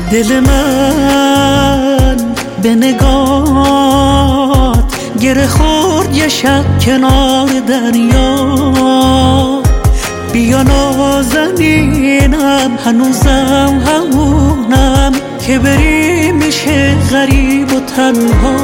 دل من به نگات گره خورد یه شب کنار دریا. بیا نازنینم هنوزم همونم که بری میشه غریب و تنها.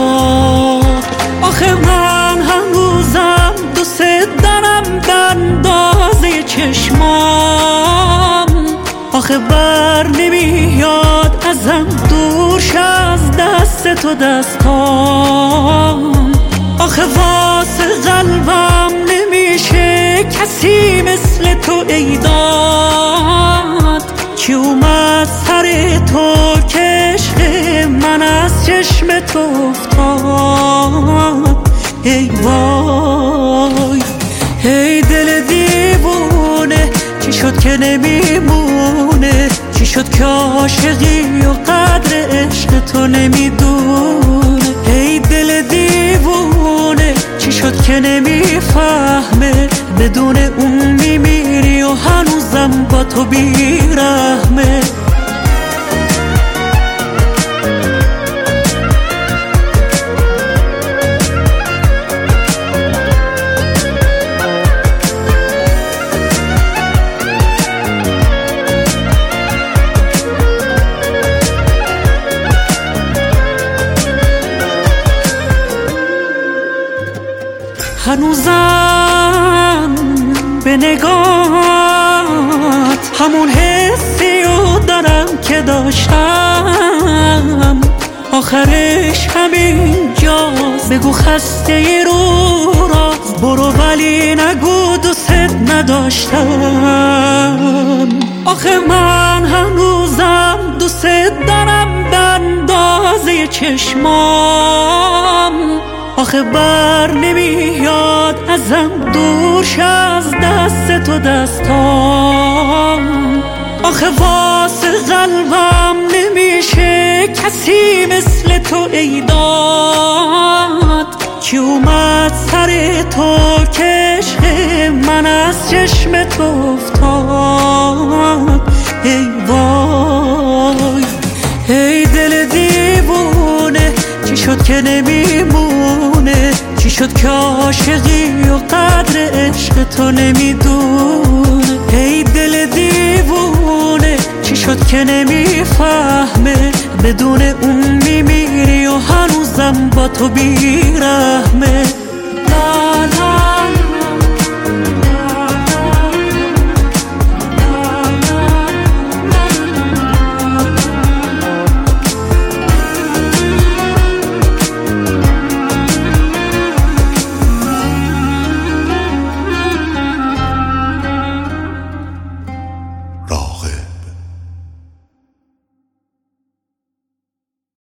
آخه من هنوزم دوست دارم بندازه چشمام. آخه بر نمیاد ازم دورش از دست تو دستام. آخه واسه قلبم نمیشه کسی مثل تو ای داد که اومد سر تو که عشق من از چشم تو افتاد. ای وای ای دل دیوونه چی شد که نمیمونه؟ چی شد که عاشقی و قدر عشق تو نمیدونه؟ ای دل دیوونه چی شد که نمیفهمه؟ بدون اون میمیری و هنوزم با تو بیرحمه. هنوزم به نگات همون حسیو دارم که داشتم. آخرش همین جاست. بگو خسته رو راست برو ولی نگو دوست نداشتم. آخه من هنوزم دوست دارم بندازه چشمام. آخه بر نمیاد ازم دورش از دست تو دستام. آخه واسه قلبم نمیشه کسی مثل تو ای داد که اومد سر تو که عشق من از چشم تو افتاد. ای وای ای دل دیوونه چی شد که نمیمونه؟ چی شد که عاشقی و قدر عشق تو نمیدونه؟ ای دل دیوونه چی شد که نمیفهمه؟ بدون اون میمیری و هنوزم با تو بیرحمه.